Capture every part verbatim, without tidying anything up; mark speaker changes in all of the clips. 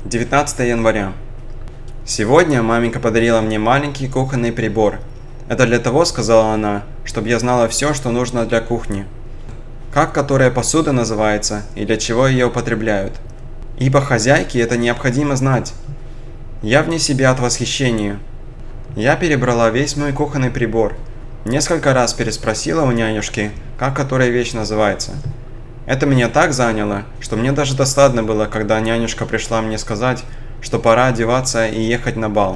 Speaker 1: девятнадцатое января. Сегодня маменька подарила мне маленький кухонный прибор. Это для того, сказала она, чтобы я знала все, что нужно для кухни. Как которая посуда называется и для чего ее употребляют. Ибо хозяйке это необходимо знать. Я вне себя от восхищения. Я перебрала весь мой кухонный прибор. Несколько раз переспросила у нянюшки, как которая вещь называется. Это меня так заняло, что мне даже досадно было, когда нянюшка пришла мне сказать, что пора одеваться и ехать на бал.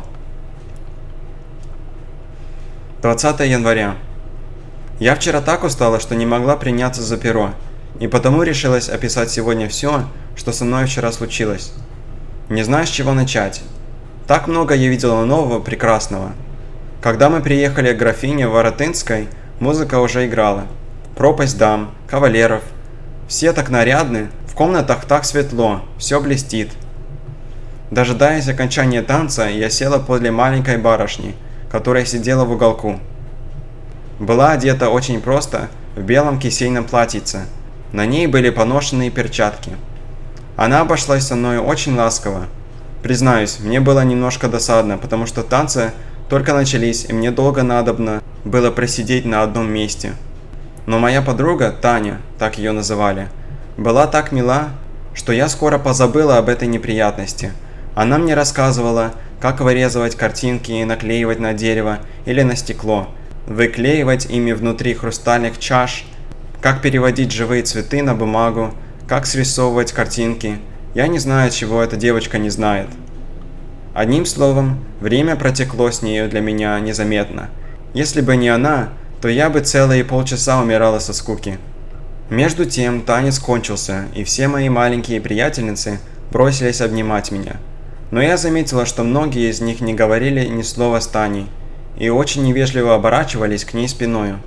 Speaker 1: двадцатое января. Я вчера так устала, что не могла приняться за перо, и потому решилась описать сегодня все, что со мной вчера случилось. Не знаю, с чего начать. Так много я видела нового, прекрасного. Когда мы приехали к графине Воротынской, музыка уже играла. Пропасть дам, кавалеров. Все так нарядны, в комнатах так светло, все блестит. Дожидаясь окончания танца, я села подле маленькой барышни, которая сидела в уголку. Была одета очень просто, в белом кисейном платьице. На ней были поношенные перчатки. Она обошлась со мной очень ласково. Признаюсь, мне было немножко досадно, потому что танцы только начались, и мне долго надобно было просидеть на одном месте. Но моя подруга, Таня, так ее называли, была так мила, что я скоро позабыла об этой неприятности. Она мне рассказывала, как вырезывать картинки и наклеивать на дерево или на стекло, выклеивать ими внутри хрустальных чаш, как переводить живые цветы на бумагу, как срисовывать картинки. Я не знаю, чего эта девочка не знает. Одним словом, время протекло с нею для меня незаметно. Если бы не она, то я бы целые полчаса умирала со скуки. Между тем танец кончился, и все мои маленькие приятельницы бросились обнимать меня. Но я заметила, что многие из них не говорили ни слова с Таней, и очень невежливо оборачивались к ней спиною.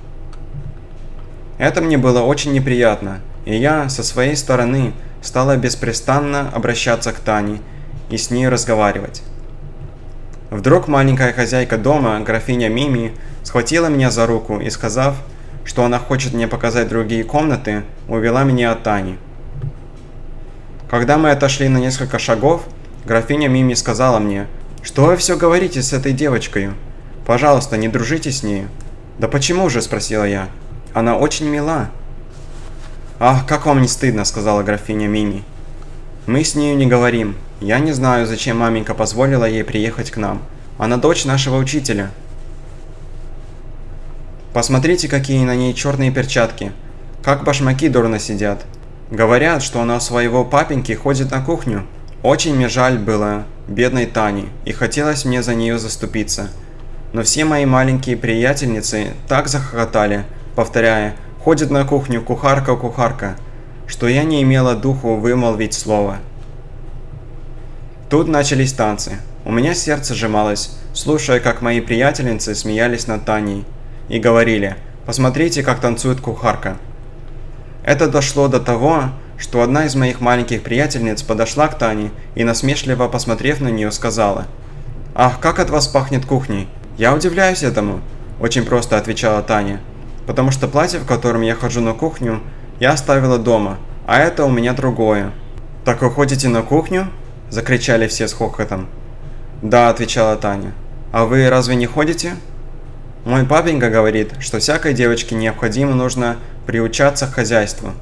Speaker 1: Это мне было очень неприятно, и я, со своей стороны, стала беспрестанно обращаться к Тане и с ней разговаривать. Вдруг маленькая хозяйка дома, графиня Мими, схватила меня за руку и, сказав, что она хочет мне показать другие комнаты, увела меня от Тани. Когда мы отошли на несколько шагов, графиня Мими сказала мне, что вы все говорите с этой девочкой. Пожалуйста, не дружите с ней. Да почему же, спросила я. Она очень мила. Ах, как вам не стыдно, сказала графиня Мими. Мы с нею не говорим. Я не знаю, зачем маменька позволила ей приехать к нам. Она дочь нашего учителя. Посмотрите, какие на ней черные перчатки. Как башмаки дурно сидят. Говорят, что она у своего папеньки ходит на кухню. Очень мне жаль было бедной Тани, и хотелось мне за нее заступиться. Но все мои маленькие приятельницы так захохотали, повторяя «ходит на кухню, кухарка, кухарка», что я не имела духу вымолвить слово. Тут начались танцы. У меня сердце сжималось, слушая, как мои приятельницы смеялись над Таней и говорили «посмотрите, как танцует кухарка». Это дошло до того, что одна из моих маленьких приятельниц подошла к Тане и, насмешливо посмотрев на нее, сказала «Ах, как от вас пахнет кухней! Я удивляюсь этому!» Очень просто отвечала Таня, потому что платье, в котором я хожу на кухню, я оставила дома, а это у меня другое. «Так вы ходите на кухню?» – закричали все с хохотом. «Да», – отвечала Таня. «А вы разве не ходите?» «Мой папенька говорит, что всякой девочке необходимо нужно приучаться к хозяйству».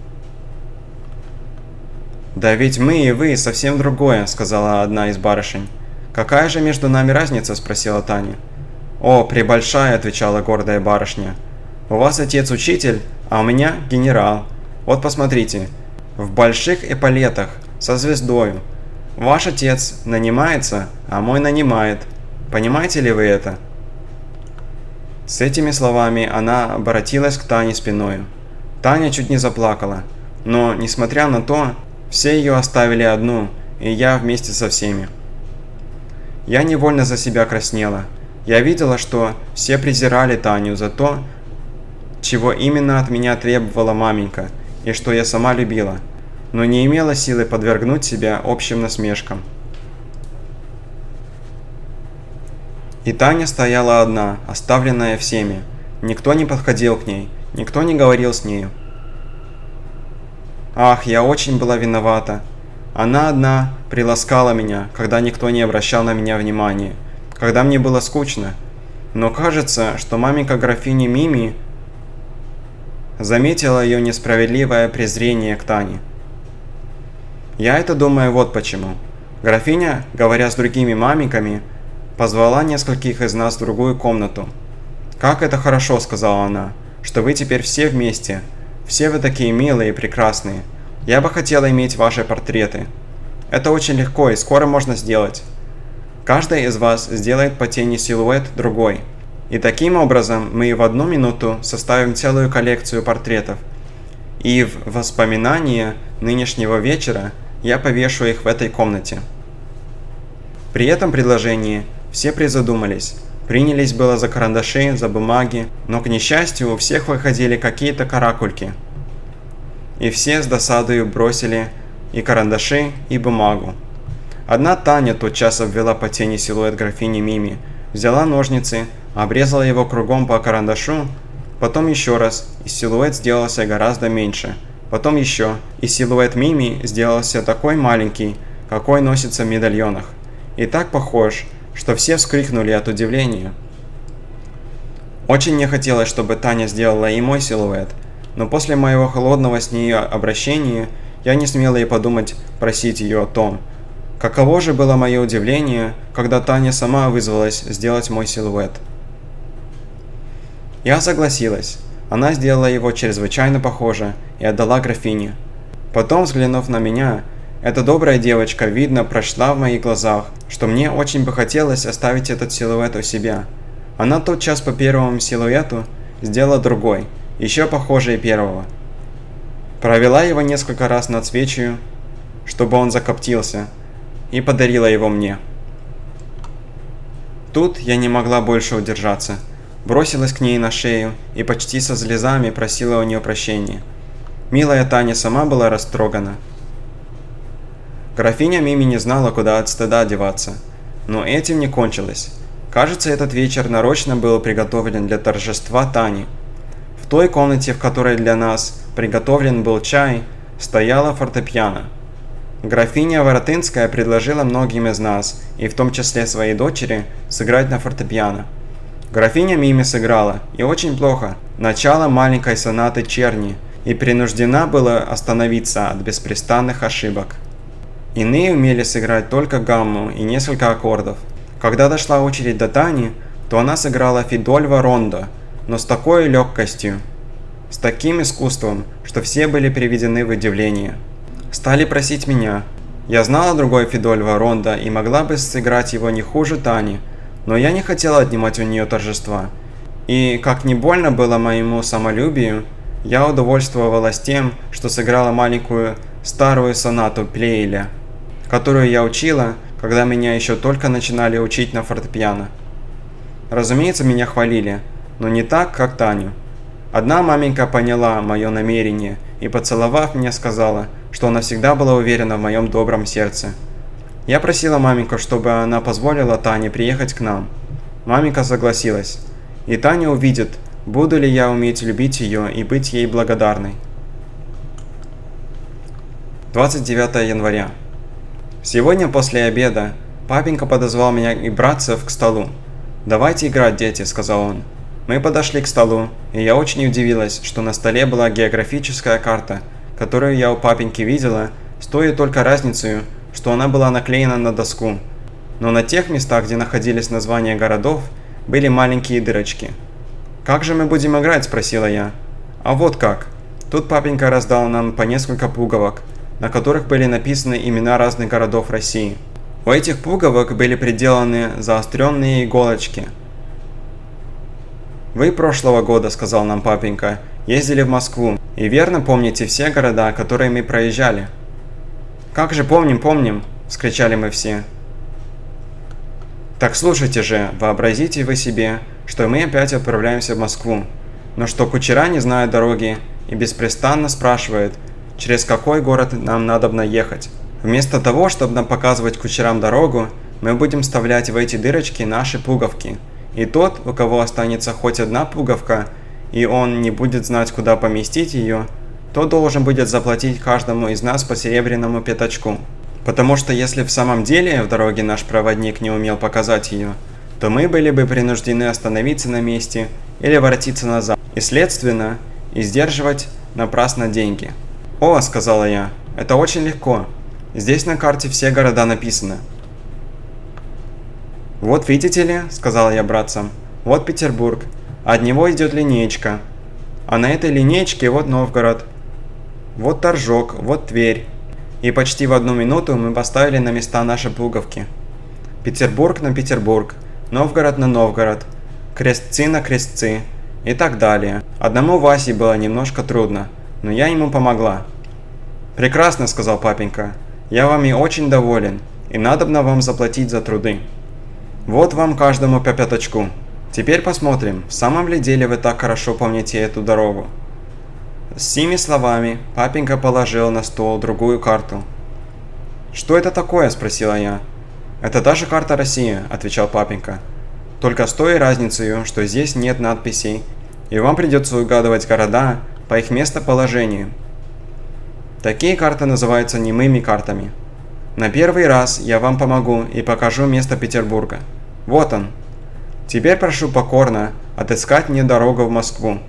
Speaker 1: «Да ведь мы и вы совсем другое», – сказала одна из барышень. «Какая же между нами разница?» – спросила Таня. «О, пребольшая», – отвечала гордая барышня. «У вас отец учитель, а у меня генерал. Вот посмотрите, в больших эполетах, со звездою. Ваш отец нанимается, а мой нанимает. Понимаете ли вы это?» С этими словами она обратилась к Тане спиною. Таня чуть не заплакала, но, несмотря на то, все ее оставили одну, и я вместе со всеми. Я невольно за себя краснела. Я видела, что все презирали Таню за то, чего именно от меня требовала маменька, и что я сама любила, но не имела силы подвергнуть себя общим насмешкам. И Таня стояла одна, оставленная всеми. Никто не подходил к ней, никто не говорил с нею. Ах, я очень была виновата. Она одна приласкала меня, когда никто не обращал на меня внимания, когда мне было скучно. Но кажется, что маменька графини Мими заметила ее несправедливое презрение к Тане. Я это думаю вот почему. Графиня, говоря с другими маменьками, позвала нескольких из нас в другую комнату. «Как это хорошо», — сказала она, — «что вы теперь все вместе. Все вы такие милые и прекрасные. Я бы хотела иметь ваши портреты. Это очень легко и скоро можно сделать. Каждый из вас сделает по тени силуэт другой. И таким образом мы в одну минуту составим целую коллекцию портретов. И в воспоминание нынешнего вечера я повешу их в этой комнате». При этом предложении все призадумались. Принялись было за карандаши, за бумаги, но, к несчастью, у всех выходили какие-то каракульки. И все с досадою бросили и карандаши, и бумагу. Одна Таня тотчас обвела по тени силуэт графини Мими, взяла ножницы, обрезала его кругом по карандашу, потом еще раз, и силуэт сделался гораздо меньше, потом еще, и силуэт Мими сделался такой маленький, какой носится в медальонах, и так похож, что все вскрикнули от удивления. Очень не хотелось, чтобы Таня сделала и мой силуэт, но после моего холодного с ней обращения я не смела и подумать просить ее о том. Каково же было мое удивление, когда Таня сама вызвалась сделать мой силуэт. Я согласилась. Она сделала его чрезвычайно похоже и отдала графине. Потом, взглянув на меня, эта добрая девочка, видно, прочла в моих глазах, что мне очень бы хотелось оставить этот силуэт у себя. Она тотчас по первому силуэту сделала другой, еще похожий первого. Провела его несколько раз над свечью, чтобы он закоптился, и подарила его мне. Тут я не могла больше удержаться, бросилась к ней на шею и почти со слезами просила у нее прощения. Милая Таня сама была растрогана. Графиня Мими не знала, куда от стыда деваться, но этим не кончилось. Кажется, этот вечер нарочно был приготовлен для торжества Тани. В той комнате, в которой для нас приготовлен был чай, стояла фортепиано. Графиня Воротынская предложила многим из нас, и в том числе своей дочери, сыграть на фортепиано. Графиня Мими сыграла, и очень плохо, начало маленькой сонаты Черни, и принуждена была остановиться от беспрестанных ошибок. Иные умели сыграть только гамму и несколько аккордов. Когда дошла очередь до Тани, то она сыграла Фидольва рондо, но с такой легкостью, с таким искусством, что все были приведены в удивление. Стали просить меня. Я знала другой Фидольва рондо и могла бы сыграть его не хуже Тани, но я не хотела отнимать у нее торжества. И, как не больно было моему самолюбию, я удовольствовалась тем, что сыграла маленькую старую сонату Плейля, которую я учила, когда меня еще только начинали учить на фортепиано. Разумеется, меня хвалили, но не так, как Таню. Одна маменька поняла мое намерение и, поцеловав меня, сказала, что она всегда была уверена в моем добром сердце. Я просила маменьку, чтобы она позволила Тане приехать к нам. Маменька согласилась, и Таня увидит, буду ли я уметь любить ее и быть ей благодарной. двадцать девятое января. Сегодня после обеда папенька подозвал меня и братцев к столу. «Давайте играть, дети», — сказал он. Мы подошли к столу, и я очень удивилась, что на столе была географическая карта, которую я у папеньки видела, с той только разницей, что она была наклеена на доску. Но на тех местах, где находились названия городов, были маленькие дырочки. «Как же мы будем играть?» – спросила я. «А вот как. Тут папенька раздал нам по несколько пуговок, на которых были написаны имена разных городов России. У этих пуговок были приделаны заостренные иголочки. «Вы прошлого года, — сказал нам папенька, — ездили в Москву, и верно помните все города, которые мы проезжали?» «Как же помним, помним!» — вскричали мы все. «Так слушайте же, вообразите вы себе, что мы опять отправляемся в Москву, но что кучера не знают дороги и беспрестанно спрашивают, через какой город нам надобно ехать. Вместо того, чтобы нам показывать кучерам дорогу, мы будем вставлять в эти дырочки наши пуговки. И тот, у кого останется хоть одна пуговка, и он не будет знать, куда поместить ее, то должен будет заплатить каждому из нас по серебряному пятачку. Потому что если в самом деле в дороге наш проводник не умел показать ее, то мы были бы принуждены остановиться на месте или воротиться назад, и, следственно, издерживать напрасно деньги. «О», — сказала я, — «это очень легко. Здесь на карте все города написаны». «Вот видите ли», — сказала я братцам, — «вот Петербург, от него идет линеечка, а на этой линеечке вот Новгород, вот Торжок, вот Тверь». И почти в одну минуту мы поставили на места наши пуговки. Петербург на Петербург, Новгород на Новгород, крестцы на крестцы и так далее. Одному Васе было немножко трудно, но я ему помогла. «Прекрасно», — сказал папенька, — «я вами очень доволен, и надобно вам заплатить за труды. Вот вам каждому по пятачку. Теперь посмотрим, в самом ли деле вы так хорошо помните эту дорогу». С сими словами папенька положил на стол другую карту. «Что это такое?» – спросила я. «Это та же карта России», – отвечал папенька. «Только с той разницей, что здесь нет надписей, и вам придется угадывать города по их местоположению. Такие карты называются немыми картами. На первый раз я вам помогу и покажу место Петербурга. Вот он. Теперь прошу покорно отыскать мне дорогу в Москву.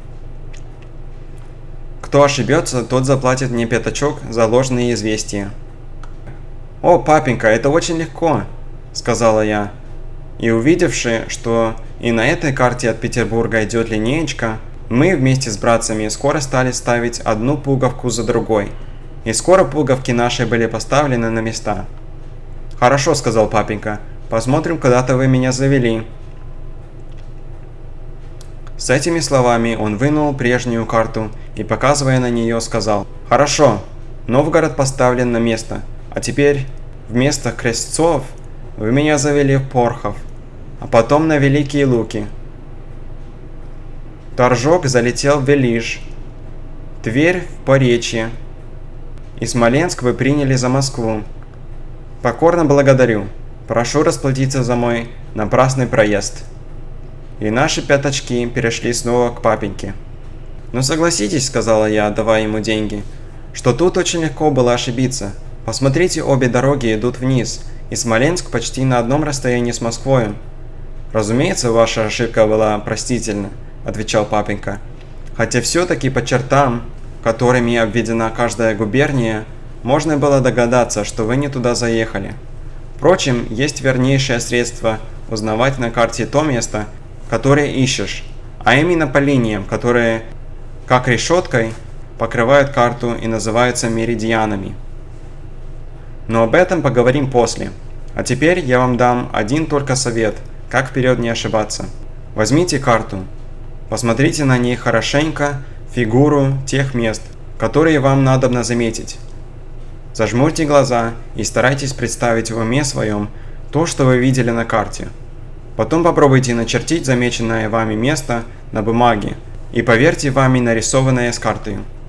Speaker 1: Кто ошибется, тот заплатит мне пятачок за ложные известия». «О, папенька, это очень легко», — сказала я. И увидевши, что и на этой карте от Петербурга идет линеечка, мы вместе с братцами скоро стали ставить одну пуговку за другой. И скоро пуговки наши были поставлены на места. «Хорошо», — сказал папенька, — «посмотрим, куда-то вы меня завели». С этими словами он вынул прежнюю карту и, показывая на нее, сказал: «Хорошо, Новгород поставлен на место, а теперь вместо крестцов вы меня завели в Порхов, а потом на Великие Луки. Торжок залетел в Велиж, Тверь в Поречье, и Смоленск вы приняли за Москву. Покорно благодарю, прошу расплатиться за мой напрасный проезд». И наши пятачки перешли снова к папеньке. «Но согласитесь», — сказала я, отдавая ему деньги, — «что тут очень легко было ошибиться. Посмотрите, обе дороги идут вниз, и Смоленск почти на одном расстоянии с Москвой». «Разумеется, ваша ошибка была простительна», — отвечал папенька, «хотя все-таки по чертам, которыми обведена каждая губерния, можно было догадаться, что вы не туда заехали. Впрочем, есть вернейшее средство узнавать на карте то место, которые ищешь, а именно по линиям, которые, как решеткой, покрывают карту и называются меридианами. Но об этом поговорим после. А теперь я вам дам один только совет, как вперед не ошибаться. Возьмите карту, посмотрите на ней хорошенько фигуру тех мест, которые вам надобно заметить. Зажмурьте глаза и старайтесь представить в уме своем то, что вы видели на карте. Потом попробуйте начертить замеченное вами место на бумаге и поверьте вами нарисованное с картой.